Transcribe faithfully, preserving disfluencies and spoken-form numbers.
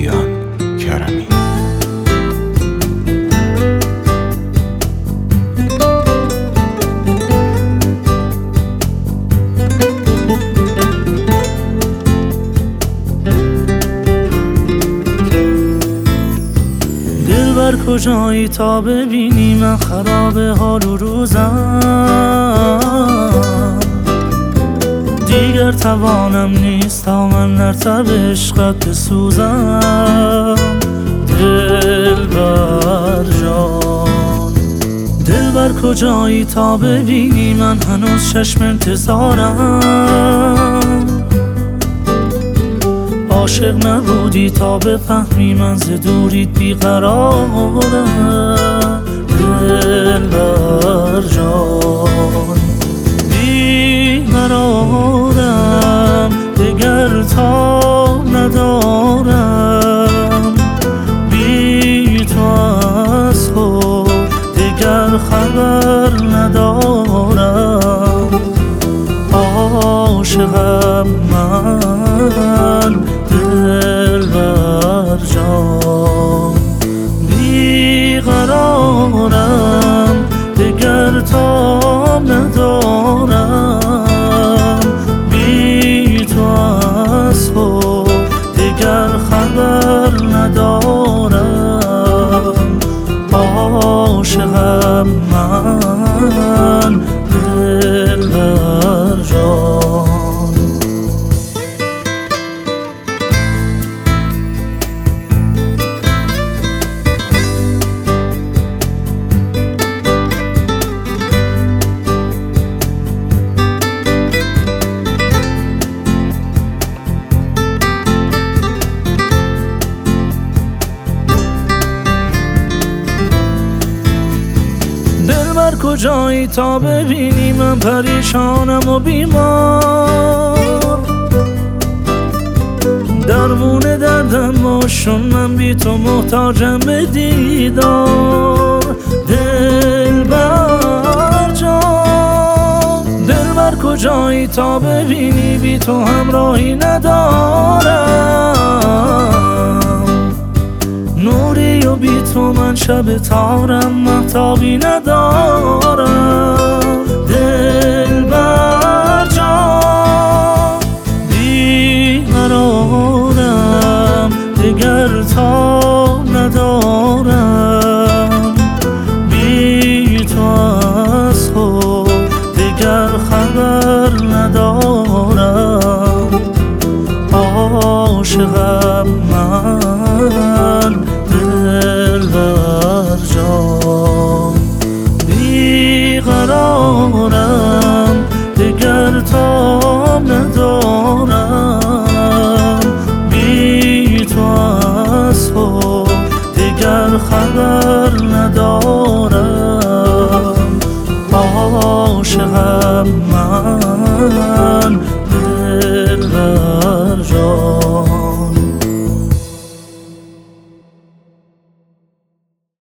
کیان کرمی. دلبر کجایی تا ببینی من خراب حال و روزم، دیگر توانم نیست تا من در تب عشقت بسوزم. دلبر جان دلبر کجایی تا ببینی من هنوز چشم انتظارم، عاشق نبودی تا بفهمی من ز دوریت بیقرارم. دلبر جان بیقرارم، دگر تا ندارم، بی تو از خود دگر خبر ندارم. عاشقم من دلبر جان، بیقرارم، دگر تاب ندارم، بی تو از خود دگر خبر ندارم. عاشقم من دلبر جان. دلبر کجایی تا ببینی من پریشانم و بیمار، درمون دردم باشون من بی تو محتاجم به دیدار. دلبر جان دلبر کجایی تا ببینی بی تو همراهی ندارم، نوری و بی تو من شب تارم مهتابی ندارم. دلبر جان بیقرارم، دگر تا ندارم، بی تو از خود دگر خبر ندارم. عاشقم من دلبر جان، بیقرارم، دگر تاب ندارم، بی تو از خود دگر خبر ندارم. عاشقم